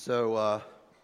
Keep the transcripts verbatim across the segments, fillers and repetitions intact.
So, uh,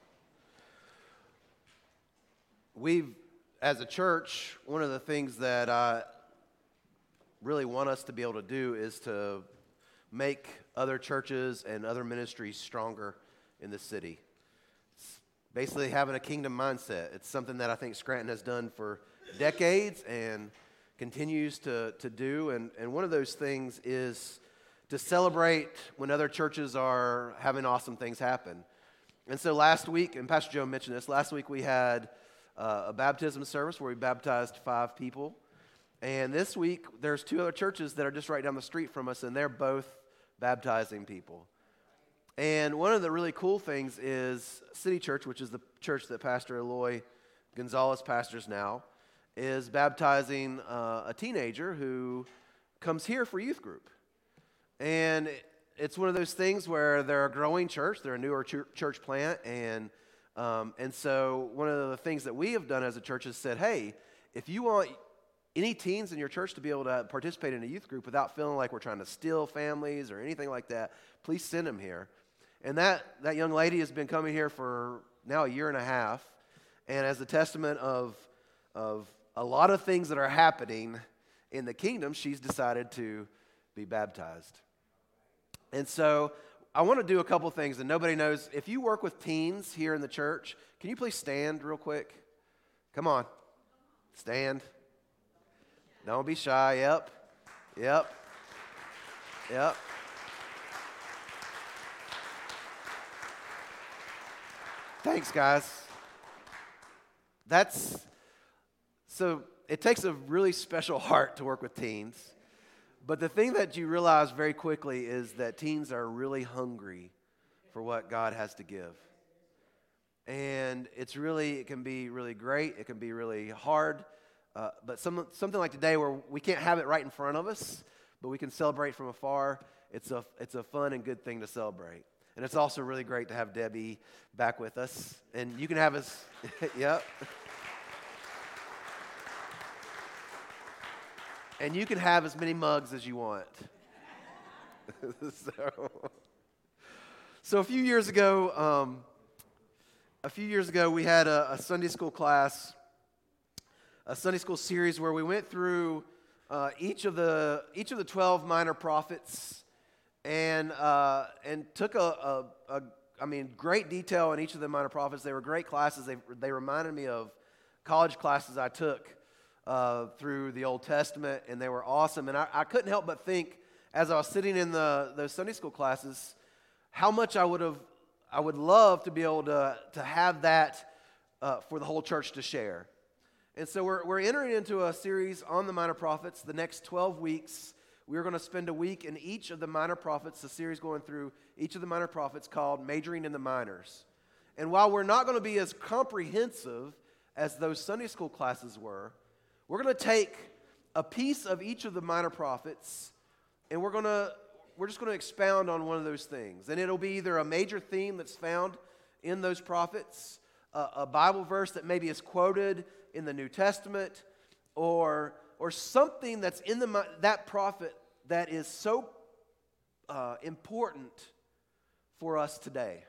we've, as a church, one of the things that I really want us to be able to do is to make other churches and other ministries stronger in the city. It's basically having a kingdom mindset. It's something that I think Scranton has done for decades and continues to, to do. And, and one of those things is to celebrate when other churches are having awesome things happen. And so last week, and Pastor Joe mentioned this, last week we had uh, a baptism service where we baptized five people. And this week, there's two other churches that are just right down the street from us, and they're both baptizing people. And one of the really cool things is City Church, which is the church that Pastor Eloy Gonzalez pastors now, is baptizing uh, a teenager who comes here for youth group. And it's one of those things where they're a growing church, they're a newer ch- church plant, and um, and so one of the things that we have done as a church is said, hey, if you want any teens in your church to be able to participate in a youth group without feeling like we're trying to steal families or anything like that, please send them here. And that, that young lady has been coming here for now a year and a half, and as a testament of, of a lot of things that are happening in the kingdom, she's decided to be baptized. And so I want to do a couple things, and nobody knows. If you work with teens here in the church, can you please stand real quick? Come on. Stand. Don't be shy. Yep. Yep. Yep. Thanks, guys. That's, so it takes a really special heart to work with teens. But the thing that you realize very quickly is that teens are really hungry for what God has to give. And it's really, it can be really great. It can be really hard. Uh, but some, something like today where we can't have it right in front of us, but we can celebrate from afar, it's a, it's a fun and good thing to celebrate. And it's also really great to have Debbie back with us. And you can have us, yep. And you can have as many mugs as you want. so, so a few years ago, um, a few years ago, we had a, a Sunday school class, a Sunday school series where we went through uh, each of the each of the twelve minor prophets, and uh, and took a, a, a I mean great detail in each of the minor prophets. They were great classes. They they reminded me of college classes I took Uh, through the Old Testament, and they were awesome. And I, I couldn't help but think, as I was sitting in the those Sunday school classes, how much I would have, I would love to be able to to have that uh, for the whole church to share. And so we're we're entering into a series on the minor prophets. The next twelve weeks, we're going to spend a week in each of the minor prophets. A series going through each of the minor prophets called "Majoring in the Minors." And while we're not going to be as comprehensive as those Sunday school classes were, we're going to take a piece of each of the minor prophets, and we're going to we're just going to expound on one of those things. And it'll be either a major theme that's found in those prophets, a, a Bible verse that maybe is quoted in the New Testament, or or something that's in the that prophet that is so uh, important for us today.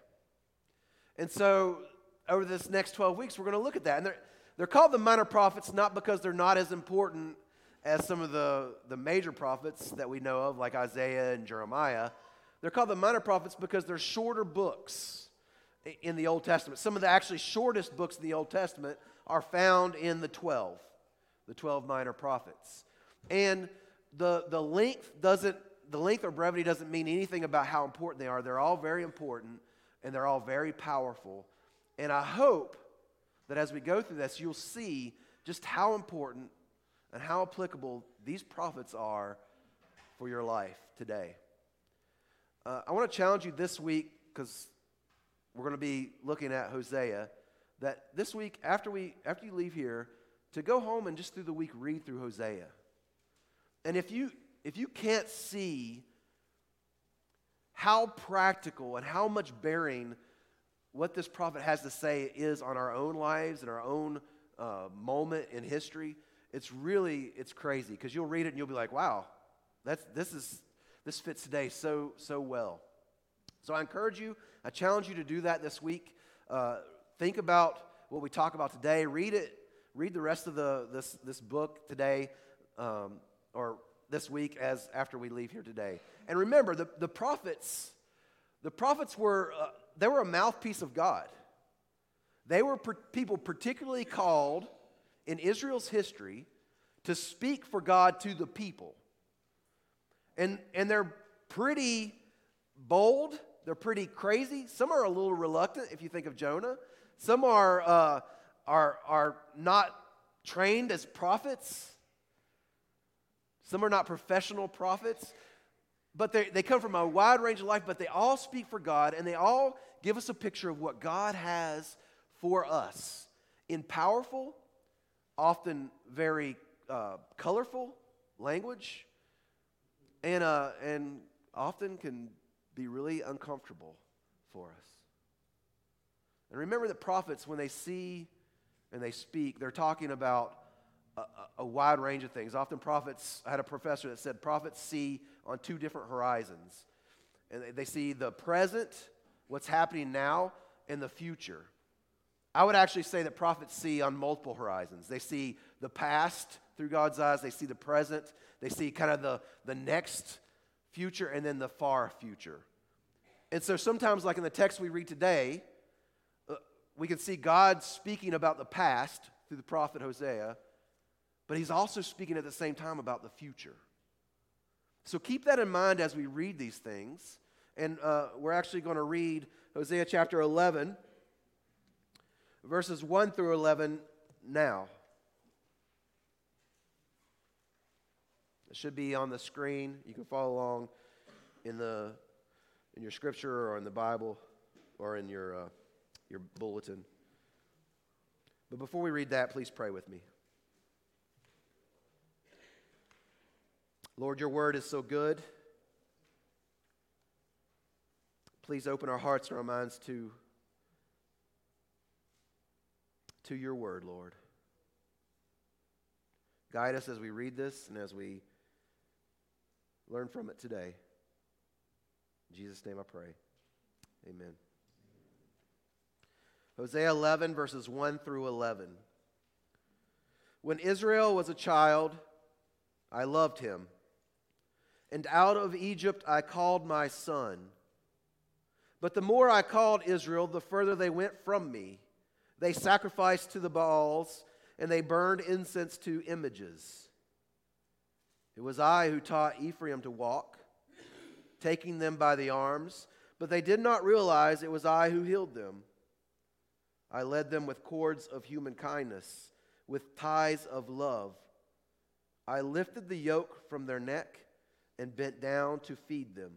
And so over this next twelve weeks, we're going to look at that. And They're called the minor prophets not because they're not as important as some of the, the major prophets that we know of, like Isaiah and Jeremiah. They're called the minor prophets because they're shorter books in the Old Testament. Some of the actually shortest books in the Old Testament are found in the twelve, the twelve minor prophets. And the, the length doesn't, the length or brevity doesn't mean anything about how important they are. They're all very important, and they're all very powerful. And I hope that as we go through this, you'll see just how important and how applicable these prophets are for your life today. Uh, I want to challenge you this week, because we're going to be looking at Hosea, that this week, after we after you leave here, to go home and just through the week read through Hosea. And if you if you can't see how practical and how much bearing what this prophet has to say is on our own lives and our own uh, moment in history, it's really, it's crazy, because you'll read it and you'll be like, wow, that's this is this fits today so so well. So I encourage you, I challenge you to do that this week. Uh, think about what we talk about today. Read it. Read the rest of the this this book today, um, or this week as after we leave here today. And remember, the, the prophets, the prophets were uh, they were a mouthpiece of God. They were per- people particularly called in Israel's history to speak for God to the people. And, and they're pretty bold. They're pretty crazy. Some are a little reluctant, if you think of Jonah. Some are, uh, are, are not trained as prophets. Some are not professional prophets. But they, they come from a wide range of life, but they all speak for God, and they all give us a picture of what God has for us in powerful, often very uh, colorful language, and, uh, and often can be really uncomfortable for us. And remember that prophets, when they see and they speak, they're talking about a, a, a wide range of things. Often prophets, I had a professor that said prophets see on two different horizons. And they, they see the present, what's happening now, and the future. I would actually say that prophets see on multiple horizons. They see the past through God's eyes. They see the present. They see kind of the, the next future and then the far future. And so sometimes, like in the text we read today, uh, we can see God speaking about the past through the prophet Hosea, but he's also speaking at the same time about the future. So keep that in mind as we read these things. And uh, we're actually going to read Hosea chapter eleven, verses one through eleven now. It should be on the screen. You can follow along in the in your scripture or in the Bible or in your uh, your bulletin. But before we read that, please pray with me. Lord, your word is so good. Please open our hearts and our minds to, to your word, Lord. Guide us as we read this and as we learn from it today. In Jesus' name I pray. Amen. Hosea eleven, verses one through eleven. When Israel was a child, I loved him, and out of Egypt I called my son. But the more I called Israel, the further they went from me. They sacrificed to the Baals, and they burned incense to images. It was I who taught Ephraim to walk, taking them by the arms, but they did not realize it was I who healed them. I led them with cords of human kindness, with ties of love. I lifted the yoke from their neck and bent down to feed them.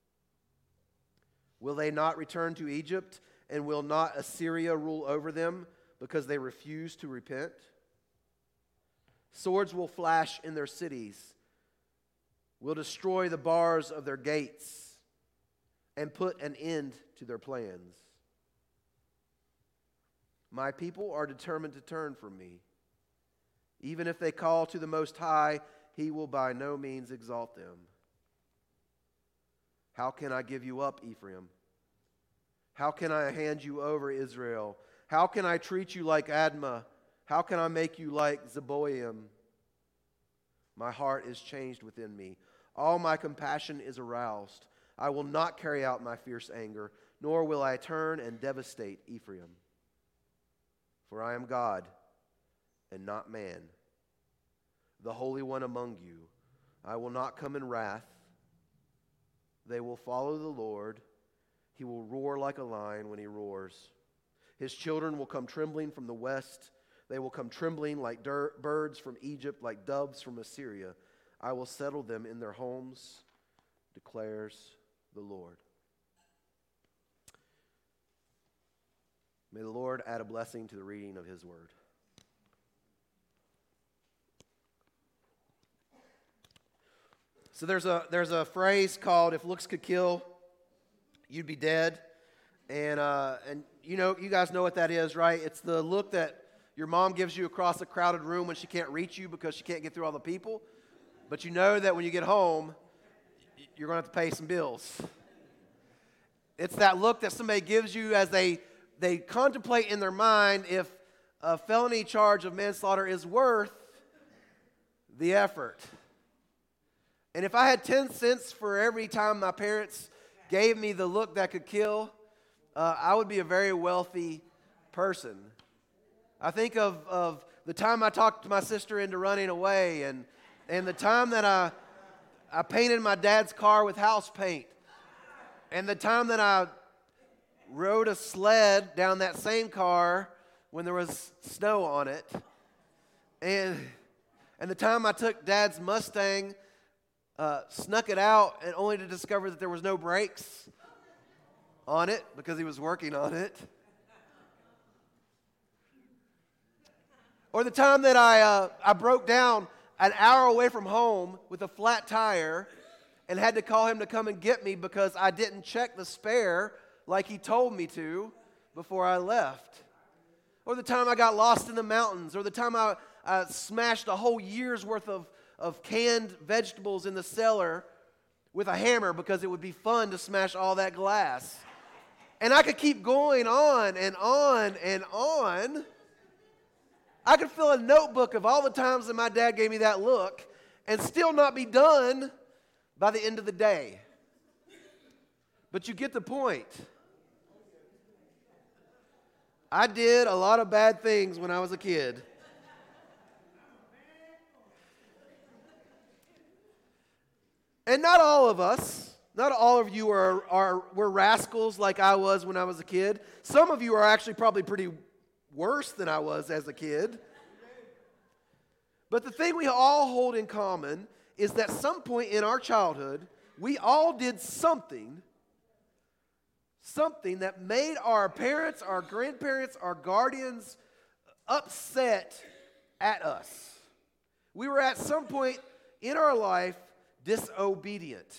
Will they not return to Egypt, and will not Assyria rule over them because they refuse to repent? Swords will flash in their cities, will destroy the bars of their gates, and put an end to their plans. My people are determined to turn from me. Even if they call to the Most High, he will by no means exalt them. How can I give you up, Ephraim? How can I hand you over, Israel? How can I treat you like Admah? How can I make you like Zeboim? My heart is changed within me. All my compassion is aroused. I will not carry out my fierce anger, nor will I turn and devastate Ephraim. For I am God and not man, the Holy One among you. I will not come in wrath. They will follow the Lord. He will roar like a lion when he roars. His children will come trembling from the west. They will come trembling like dirt, birds from Egypt, like doves from Assyria. I will settle them in their homes, declares the Lord. May the Lord add a blessing to the reading of his word. So there's a there's a phrase called "if looks could kill, you'd be dead," and uh, and you know you guys know what that is, right? It's the look that your mom gives you across a crowded room when she can't reach you because she can't get through all the people, but you know that when you get home, you're going to have to pay some bills. It's that look that somebody gives you as they, they contemplate in their mind if a felony charge of manslaughter is worth the effort. And if I had ten cents for every time my parents gave me the look that could kill, uh, I would be a very wealthy person. I think of, of the time I talked my sister into running away, and, and the time that I, I painted my dad's car with house paint, and the time that I rode a sled down that same car when there was snow on it, and, and the time I took Dad's Mustang, uh, snuck it out, and only to discover that there was no brakes on it because he was working on it. Or the time that I, uh, I broke down an hour away from home with a flat tire and had to call him to come and get me because I didn't check the spare like he told me to before I left. Or the time I got lost in the mountains. Or the time I, I smashed a whole year's worth of, of canned vegetables in the cellar with a hammer because it would be fun to smash all that glass. And I could keep going on and on and on. I could fill a notebook of all the times that my dad gave me that look and still not be done by the end of the day. But you get the point. I did a lot of bad things when I was a kid. And not all of us, not all of you are, are were rascals like I was when I was a kid. Some of you are actually probably pretty worse than I was as a kid. But the thing we all hold in common is that at some point in our childhood, we all did something, something that made our parents, our grandparents, our guardians upset at us. We were at some point in our life disobedient.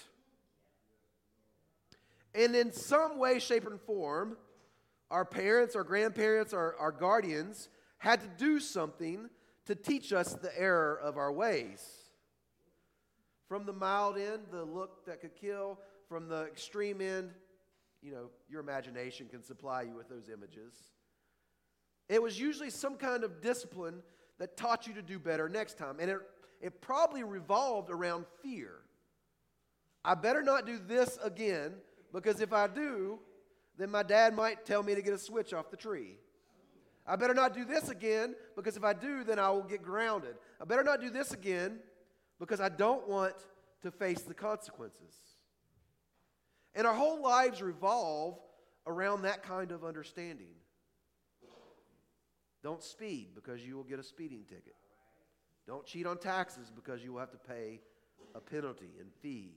And in some way, shape, and form, our parents, our grandparents, our, our guardians had to do something to teach us the error of our ways. From the mild end, the look that could kill. From the extreme end, you know, your imagination can supply you with those images. It was usually some kind of discipline that taught you to do better next time. And it, it probably revolved around fear. I better not do this again, because if I do, then my dad might tell me to get a switch off the tree. I better not do this again, because if I do, then I will get grounded. I better not do this again, because I don't want to face the consequences. And our whole lives revolve around that kind of understanding. Don't speed, because you will get a speeding ticket. Don't cheat on taxes, because you will have to pay a penalty and fees.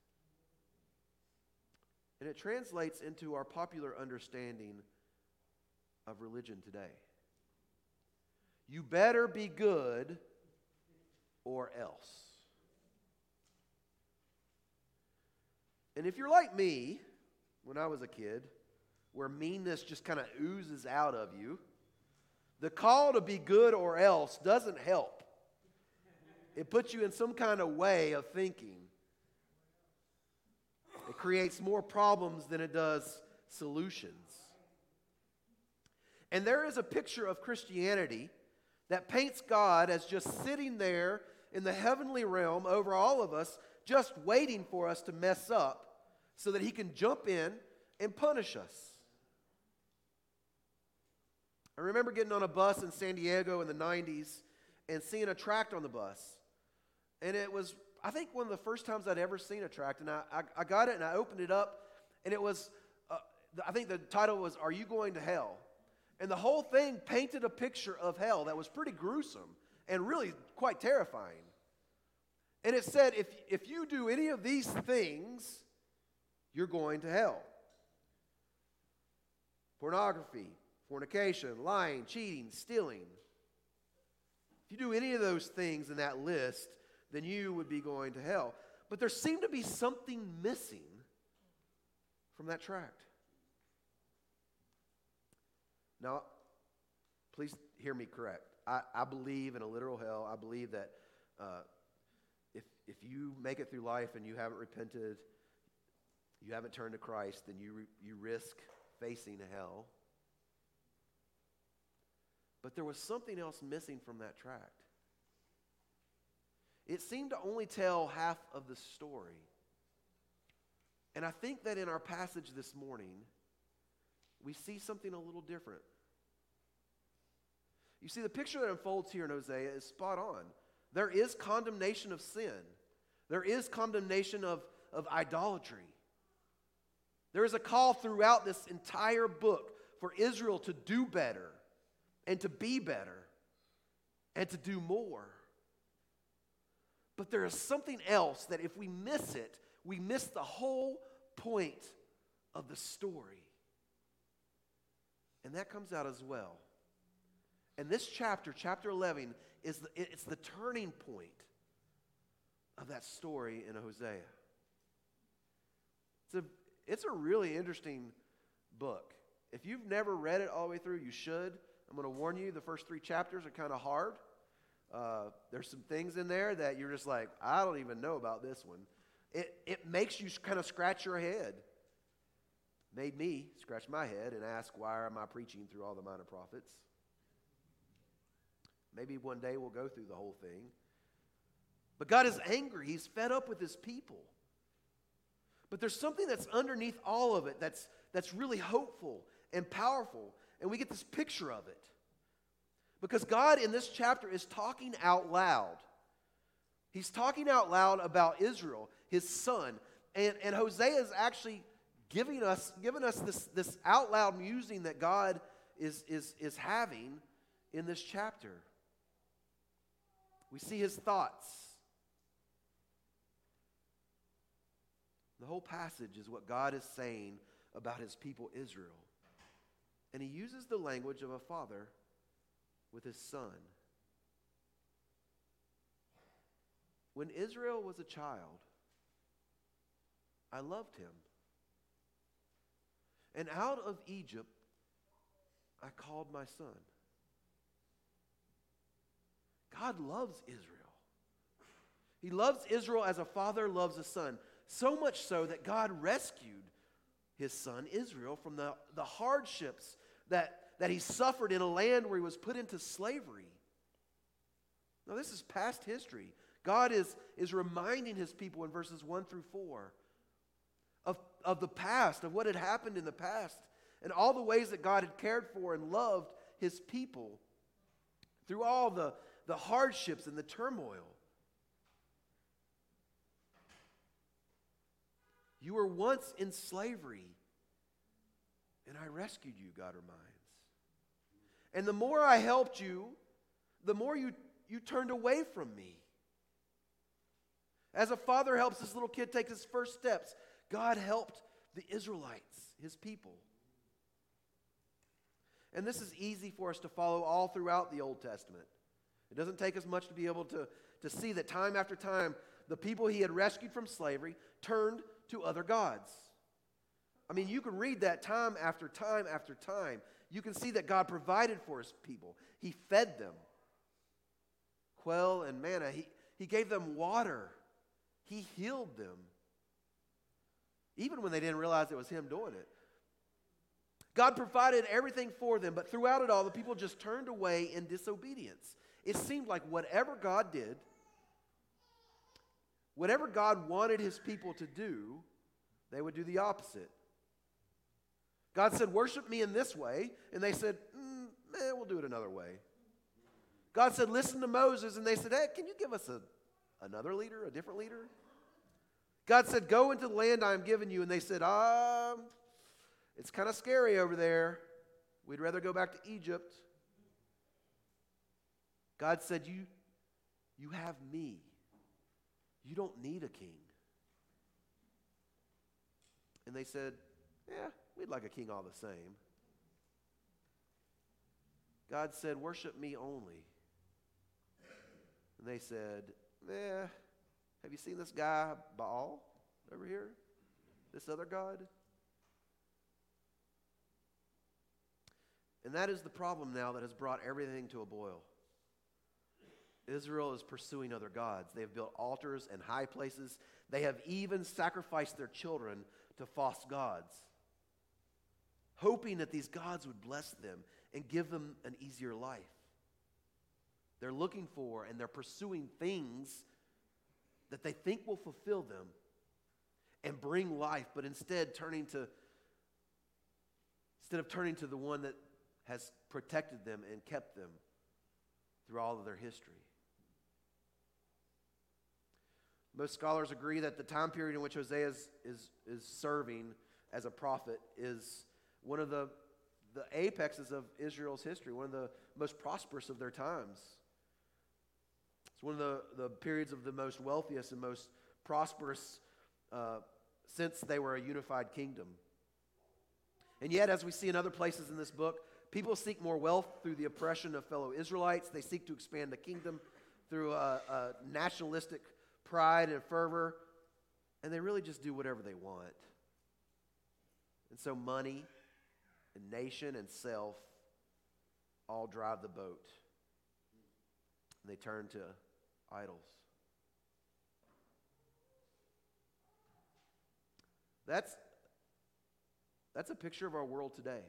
And it translates into our popular understanding of religion today. You better be good or else. And if you're like me, when I was a kid, where meanness just kind of oozes out of you, the call to be good or else doesn't help. It puts you in some kind of way of thinking. It creates more problems than it does solutions. And there is a picture of Christianity that paints God as just sitting there in the heavenly realm over all of us, just waiting for us to mess up so that he can jump in and punish us. I remember getting on a bus in San Diego in the nineties and seeing a tract on the bus. And it was, I think, one of the first times I'd ever seen a tract. And I, I, I got it and I opened it up, and it was, uh, I think the title was, "Are You Going to Hell?" And the whole thing painted a picture of hell that was pretty gruesome and really quite terrifying. And it said, if, if you do any of these things, you're going to hell. Pornography, fornication, lying, cheating, stealing. If you do any of those things in that list, then you would be going to hell. But there seemed to be something missing from that tract. Now, please hear me correct. I, I believe in a literal hell. I believe that uh, if, if you make it through life and you haven't repented, you haven't turned to Christ, then you, you risk facing hell. But there was something else missing from that tract. It seemed to only tell half of the story. And I think that in our passage this morning, we see something a little different. You see, the picture that unfolds here in Hosea is spot on. There is condemnation of sin. There is condemnation of, of idolatry. There is a call throughout this entire book for Israel to do better and to be better and to do more. But there is something else that if we miss it, we miss the whole point of the story. And that comes out as well. And this chapter, chapter eleven, is the, it's the turning point of that story in Hosea. It's a, it's a really interesting book. If you've never read it all the way through, you should. I'm going to warn you, the first three chapters are kind of hard. Uh, there's some things in there that you're just like, I don't even know about this one. It, it makes you kind of scratch your head. Made me scratch my head and ask, why am I preaching through all the minor prophets? Maybe one day we'll go through the whole thing. But God is angry. He's fed up with his people. But there's something that's underneath all of it that's, that's really hopeful and powerful. And we get this picture of it. Because God in this chapter is talking out loud. He's talking out loud about Israel, his son. And, and Hosea is actually giving us, giving us this, this out loud musing that God is, is, is having in this chapter. We see his thoughts. The whole passage is what God is saying about his people Israel. And he uses the language of a father with his son. When Israel was a child, I loved him. And out of Egypt, I called my son. God loves Israel. He loves Israel as a father loves a son. So much so that God rescued his son Israel from the, the hardships that, that he suffered in a land where he was put into slavery. Now this is past history. God is, is reminding his people in verses one through four of, of the past, of what had happened in the past, and all the ways that God had cared for and loved his people through all the, the hardships and the turmoil. You were once in slavery, and I rescued you, God reminds. And the more I helped you, the more you, you turned away from me. As a father helps his little kid take his first steps, God helped the Israelites, his people. And this is easy for us to follow all throughout the Old Testament. It doesn't take us much to be able to, to see that time after time, the people he had rescued from slavery turned to other gods. I mean, you can read that time after time after time. You can see that God provided for his people. He fed them quail and manna. He, he gave them water. He healed them. Even when they didn't realize it was him doing it. God provided everything for them, but throughout it all, the people just turned away in disobedience. It seemed like whatever God did, whatever God wanted his people to do, they would do the opposite. God said, worship me in this way, and they said, mm, eh, we'll do it another way. God said, listen to Moses, and they said, hey, can you give us a, another leader, a different leader? God said, go into the land I am giving you, and they said, um, it's kind of scary over there. We'd rather go back to Egypt. God said, you, you have me. You don't need a king. And they said, yeah, we'd like a king all the same. God said, worship me only. And they said, eh, have you seen this guy Baal over here? This other god? And that is the problem now that has brought everything to a boil. Israel is pursuing other gods. They have built altars and high places. They have even sacrificed their children to false gods, hoping that these gods would bless them and give them an easier life. They're looking for and they're pursuing things that they think will fulfill them and bring life, but instead turning to instead of turning to the one that has protected them and kept them through all of their history. Most scholars agree that the time period in which Hosea is, is, is serving as a prophet is one of the, the apexes of Israel's history, one of the most prosperous of their times. It's one of the, the periods of the most wealthiest and most prosperous uh, since they were a unified kingdom. And yet, as we see in other places in this book, people seek more wealth through the oppression of fellow Israelites. They seek to expand the kingdom through a, a nationalistic pride and fervor, and they really just do whatever they want. And so money and nation and self all drive the boat. And they turn to idols. That's, that's a picture of our world today.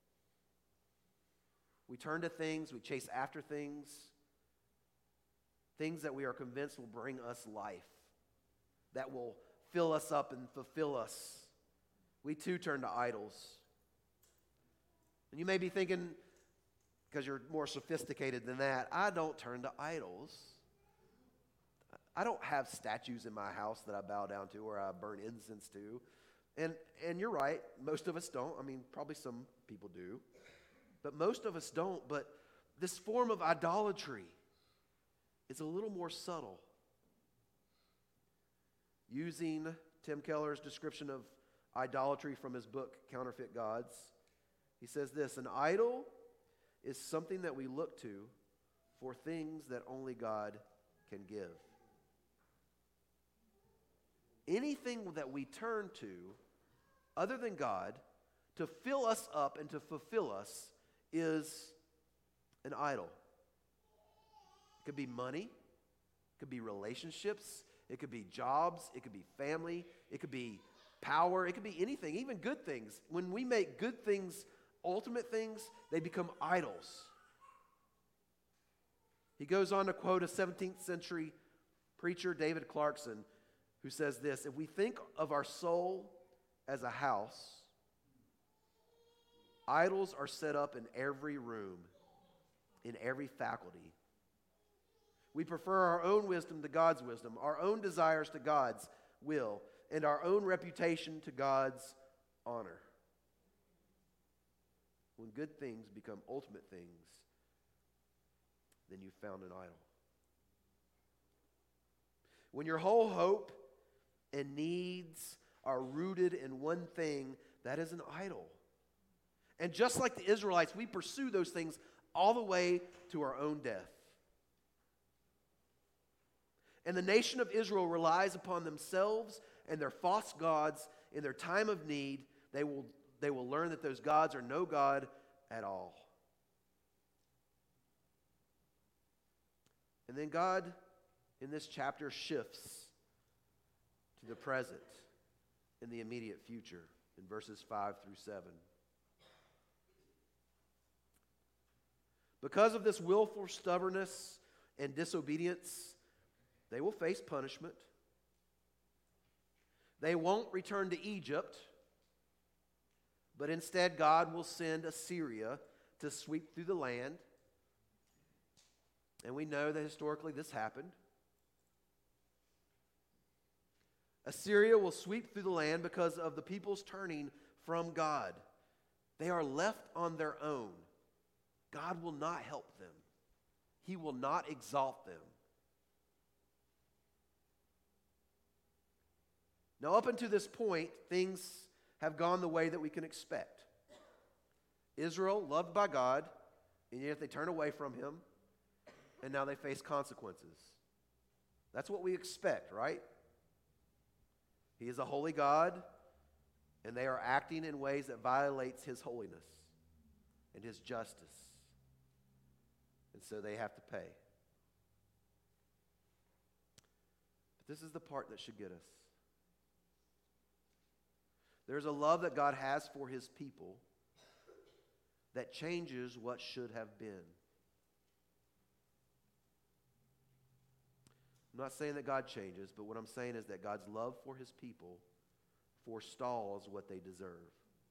We turn to things, we chase after things, things that we are convinced will bring us life, that will fill us up and fulfill us. We too turn to idols. And you may be thinking, because you're more sophisticated than that, I don't turn to idols. I don't have statues in my house that I bow down to or I burn incense to. And and you're right, most of us don't. I mean, probably some people do. But most of us don't. But this form of idolatry is a little more subtle. Using Tim Keller's description of idolatry from his book, Counterfeit Gods, he says this: an idol is something that we look to for things that only God can give. Anything that we turn to other than God to fill us up and to fulfill us is an idol. It could be money, it could be relationships, it could be jobs, it could be family, it could be power, it could be anything, even good things. When we make good things ultimate things, they become idols. He goes on to quote a seventeenth century preacher, David Clarkson, who says this: if we think of our soul as a house, idols are set up in every room, in every faculty. We prefer our own wisdom to God's wisdom, our own desires to God's will, and our own reputation to God's honor. When good things become ultimate things, then you've found an idol. When your whole hope and needs are rooted in one thing, that is an idol. And just like the Israelites, we pursue those things all the way to our own death. And the nation of Israel relies upon themselves and their false gods in their time of need. They will, they will learn that those gods are no God at all. And then God, in this chapter, shifts to the present in the immediate future in verses five through seven. Because of this willful stubbornness and disobedience, they will face punishment. They won't return to Egypt, but instead God will send Assyria to sweep through the land. And we know that historically this happened. Assyria will sweep through the land because of the people's turning from God. They are left on their own. God will not help them. He will not exalt them. Now, up until this point, things have gone the way that we can expect. Israel, loved by God, and yet they turn away from Him, and now they face consequences. That's what we expect, right? He is a holy God, and they are acting in ways that violates His holiness and His justice. And so they have to pay. But this is the part that should get us. There's a love that God has for his people that changes what should have been. I'm not saying that God changes, but what I'm saying is that God's love for his people forestalls what they deserve.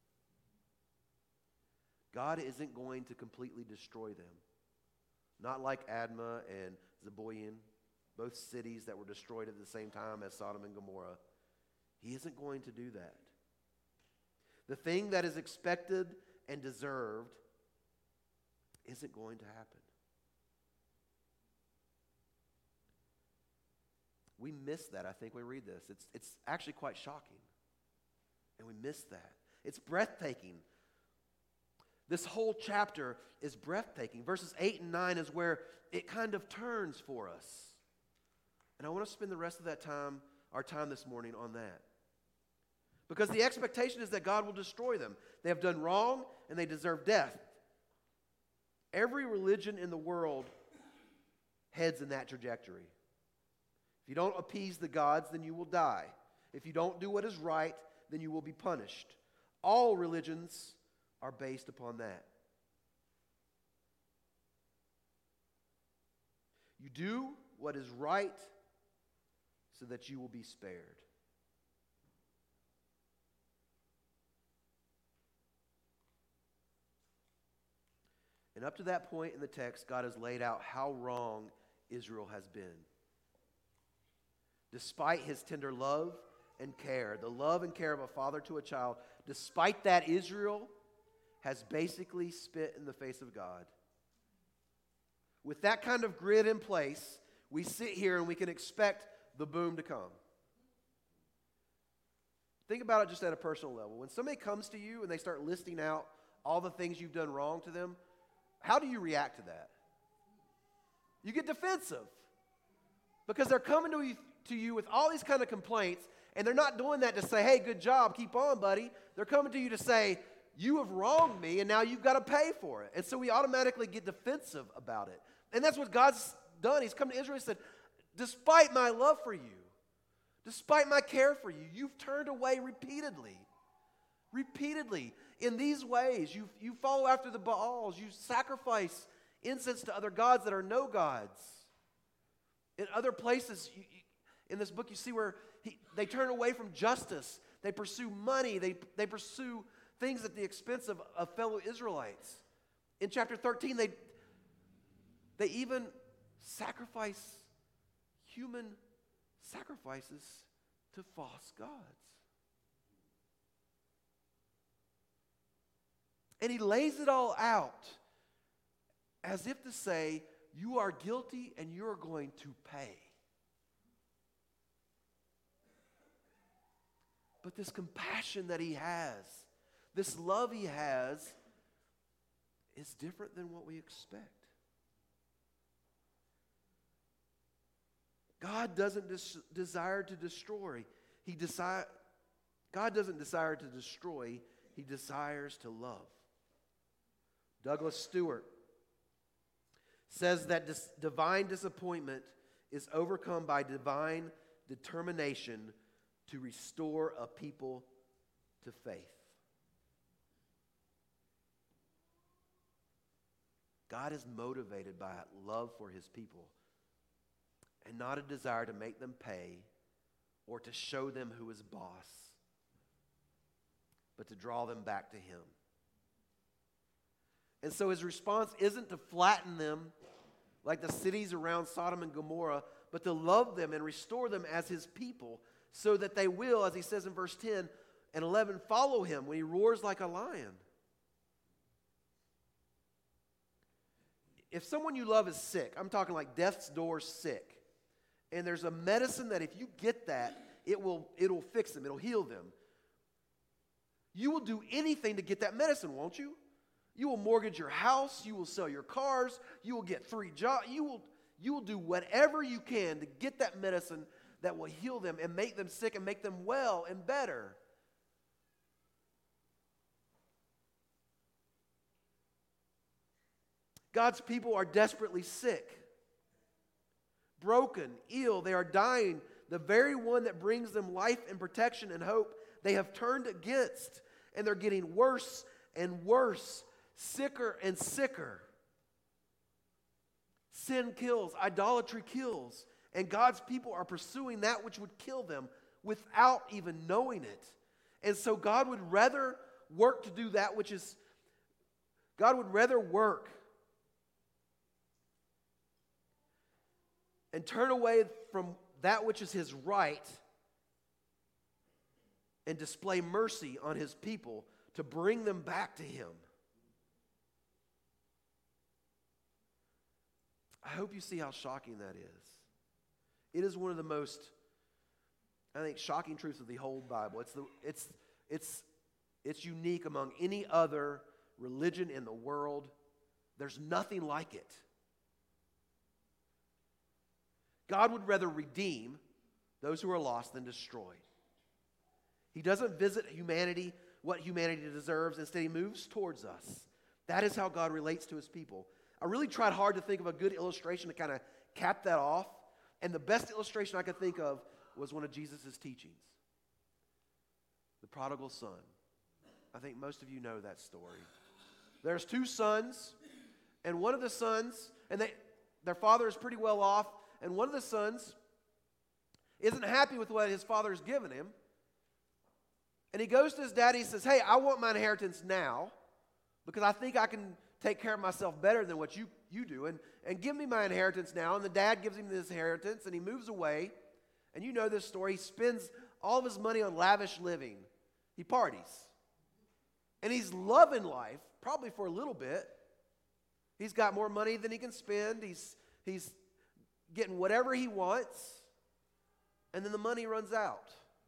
God isn't going to completely destroy them. Not like Admah and Zeboian, both cities that were destroyed at the same time as Sodom and Gomorrah. He isn't going to do that. The thing that is expected and deserved isn't going to happen. We miss that, I think, when we read this. It's, it's actually quite shocking. And we miss that. It's breathtaking. This whole chapter is breathtaking. Verses eight and nine is where it kind of turns for us. And I want to spend the rest of that time, our time this morning, on that. Because the expectation is that God will destroy them. They have done wrong and they deserve death. Every religion in the world heads in that trajectory. If you don't appease the gods, then you will die. If you don't do what is right, then you will be punished. All religions are based upon that. You do what is right so that you will be spared. And up to that point in the text, God has laid out how wrong Israel has been. Despite his tender love and care, the love and care of a father to a child, despite that, Israel has basically spit in the face of God. With that kind of grid in place, we sit here and we can expect the boom to come. Think about it just at a personal level. When somebody comes to you and they start listing out all the things you've done wrong to them, how do you react to that? You get defensive. Because they're coming to you, to you with all these kind of complaints, and they're not doing that to say, hey, good job, keep on, buddy. They're coming to you to say, you have wronged me, and now you've got to pay for it. And so we automatically get defensive about it. And that's what God's done. He's come to Israel and said, despite my love for you, despite my care for you, you've turned away repeatedly. Repeatedly. In these ways, you, you follow after the Baals. You sacrifice incense to other gods that are no gods. In other places, you, you, in this book, you see where he, they turn away from justice. They pursue money. They, they pursue things at the expense of, of fellow Israelites. In chapter thirteen, they, they even sacrifice human sacrifices to false gods. And he lays it all out as if to say, you are guilty and you're going to pay. But this compassion that he has, this love he has, is different than what we expect. God doesn't des- desire to destroy. He desi- God doesn't desire to destroy. He desires to love. Douglas Stewart says that dis- divine disappointment is overcome by divine determination to restore a people to faith. God is motivated by love for his people and not a desire to make them pay or to show them who is boss, but to draw them back to him. And so his response isn't to flatten them like the cities around Sodom and Gomorrah, but to love them and restore them as his people so that they will, as he says in verse ten and eleven, follow him when he roars like a lion. If someone you love is sick, I'm talking like death's door sick, and there's a medicine that if you get that, it will, it'll fix them, it'll heal them. You will do anything to get that medicine, won't you? You will mortgage your house, you will sell your cars, you will get three jobs, you will, you will do whatever you can to get that medicine that will heal them and make them sick and make them well and better. God's people are desperately sick, broken, ill. They are dying. the very one that brings them life and protection and hope, they have turned against, and they're getting worse and worse, sicker and sicker. Sin kills, idolatry kills, and God's people are pursuing that which would kill them without even knowing it. And so God would rather work to do that which is, God would rather work and turn away from that which is his right and display mercy on his people to bring them back to him. I hope you see how shocking that is. It is one of the most, I think, shocking truths of the whole Bible. It's the it's it's it's unique among any other religion in the world. There's nothing like it. God would rather redeem those who are lost than destroy. He doesn't visit humanity what humanity deserves. Instead, he moves towards us. That is how God relates to his people. I really tried hard to think of a good illustration to kind of cap that off. And the best illustration I could think of was one of Jesus' teachings. The prodigal son. I think most of you know that story. There's two sons, and one of the sons, and they, their father is pretty well off, and one of the sons isn't happy with what his father has given him. And he goes to his daddy and says, hey, I want my inheritance now because I think I can take care of myself better than what you, you do. And, and give me my inheritance now. And the dad gives him this inheritance and he moves away. And you know this story. He spends all of his money on lavish living. He parties. And he's loving life, probably for a little bit. He's got more money than he can spend. He's, he's getting whatever he wants. And then the money runs out.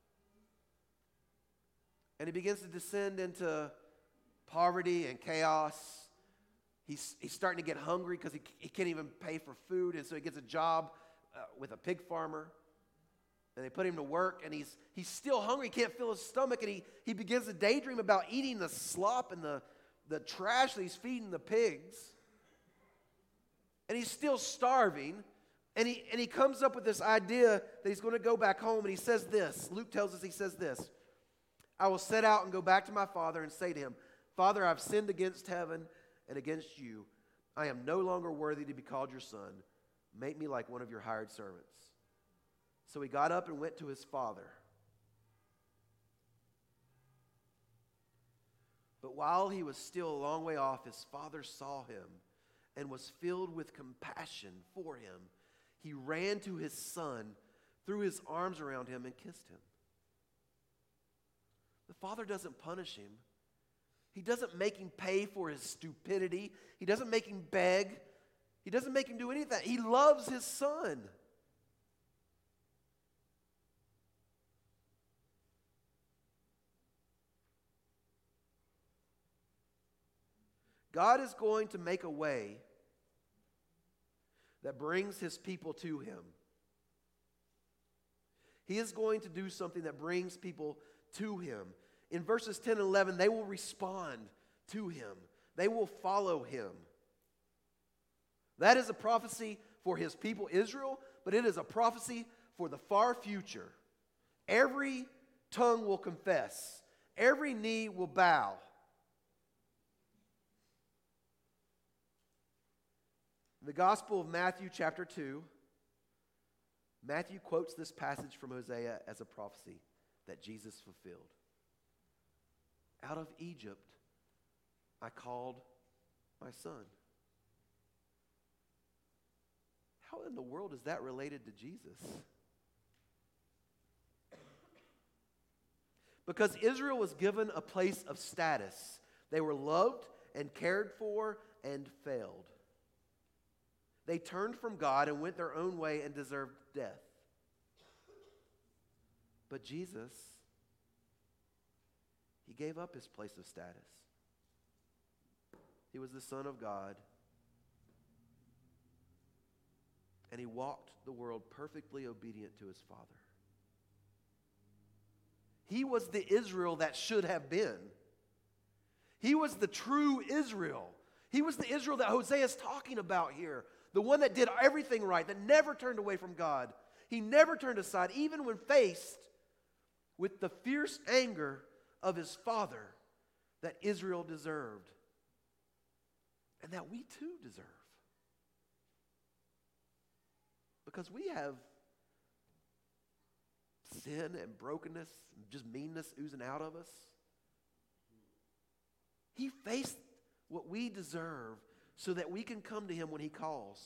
And he begins to descend into poverty and chaos. He's, he's starting to get hungry because he, he can't even pay for food. And so he gets a job uh, with a pig farmer. And they put him to work. And he's, he's still hungry. He can't fill his stomach. And he, he begins to daydream about eating the slop and the, the trash that he's feeding the pigs. And he's still starving. And he, and he comes up with this idea that he's going to go back home. And he says this. Luke tells us he says this. I will set out and go back to my father and say to him, Father, I've sinned against heaven and against you. I am no longer worthy to be called your son. Make me like one of your hired servants. So he got up and went to his father. But while he was still a long way off, his father saw him and was filled with compassion for him. He ran to his son, threw his arms around him, and kissed him. The father doesn't punish him. He doesn't make him pay for his stupidity. He doesn't make him beg. He doesn't make him do any of that. He loves his son. God is going to make a way that brings his people to him. He is going to do something that brings people to him. In verses ten and eleven, they will respond to him. They will follow him. That is a prophecy for his people Israel, but it is a prophecy for the far future. Every tongue will confess. Every knee will bow. In the Gospel of Matthew chapter two, Matthew quotes this passage from Hosea as a prophecy that Jesus fulfilled. Out of Egypt I called my son. How in the world is that related to Jesus? Because Israel was given a place of status. They were loved and cared for and failed. They turned from God and went their own way and deserved death. But Jesus, he gave up his place of status. He was the Son of God. And he walked the world perfectly obedient to his Father. He was the Israel that should have been. He was the true Israel. He was the Israel that Hosea is talking about here. The one that did everything right, that never turned away from God. He never turned aside, even when faced with the fierce anger of his father that Israel deserved and that we too deserve. Because we have sin and brokenness, and just meanness oozing out of us. He faced what we deserve so that we can come to him when he calls.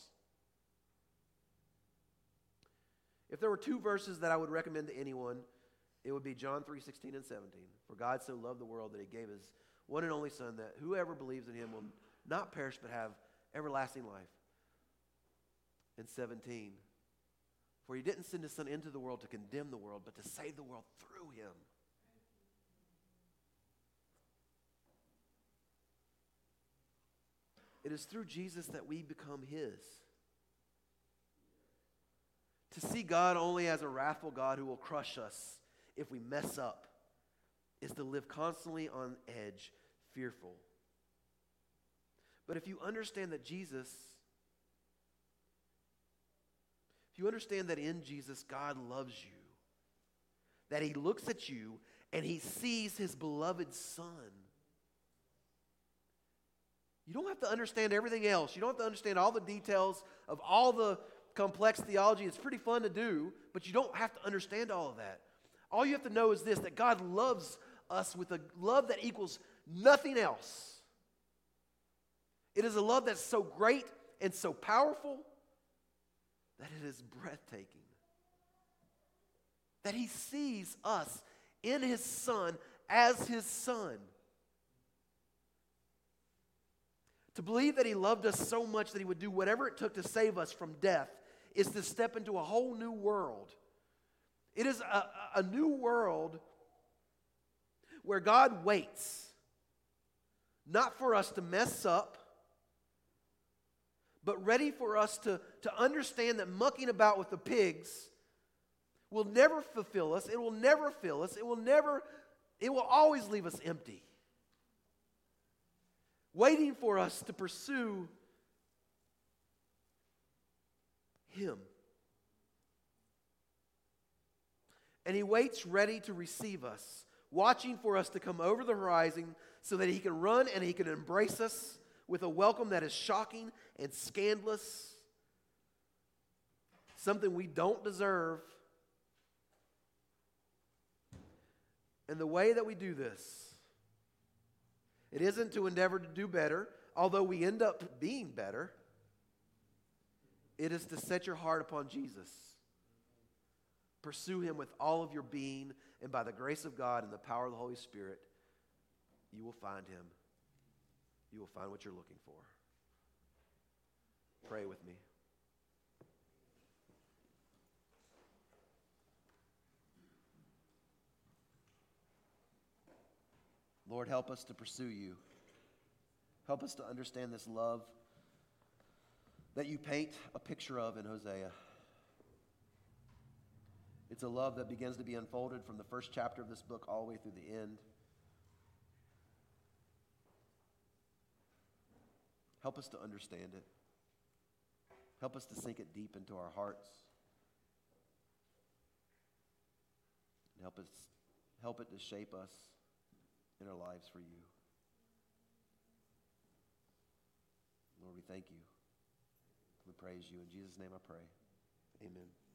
If there were two verses that I would recommend to anyone, it would be John three sixteen and seventeen. For God so loved the world that he gave his one and only Son, that whoever believes in him will not perish but have everlasting life. And seventeen. For he didn't send his Son into the world to condemn the world, but to save the world through him. It is through Jesus that we become his. To see God only as a wrathful God who will crush us if we mess up is to live constantly on edge, fearful. But if you understand that Jesus, if you understand that in Jesus God loves you, that he looks at you and he sees his beloved Son, you don't have to understand everything else. You don't have to understand all the details of all the complex theology. It's pretty fun to do, but you don't have to understand all of that. All you have to know is this, that God loves us with a love that equals nothing else. It is a love that's so great and so powerful that it is breathtaking. That he sees us in his Son as his Son. To believe that he loved us so much that he would do whatever it took to save us from death is to step into a whole new world. It is a, a new world where God waits, not for us to mess up, but ready for us to, to understand that mucking about with the pigs will never fulfill us. It will never fill us. It will never, it will always leave us empty. Waiting for us to pursue him. And he waits ready to receive us, watching for us to come over the horizon so that he can run and he can embrace us with a welcome that is shocking and scandalous, something we don't deserve. And the way that we do this, it isn't to endeavor to do better, although we end up being better. It is to set your heart upon Jesus. Pursue him with all of your being, and by the grace of God and the power of the Holy Spirit, you will find him. You will find what you're looking for. Pray with me. Lord, help us to pursue you. Help us to understand this love that you paint a picture of in Hosea. It's a love that begins to be unfolded from the first chapter of this book all the way through the end. Help us to understand it. Help us to sink it deep into our hearts. And help us, help it to shape us in our lives for you. Lord, we thank you. We praise you. In Jesus' name I pray. Amen.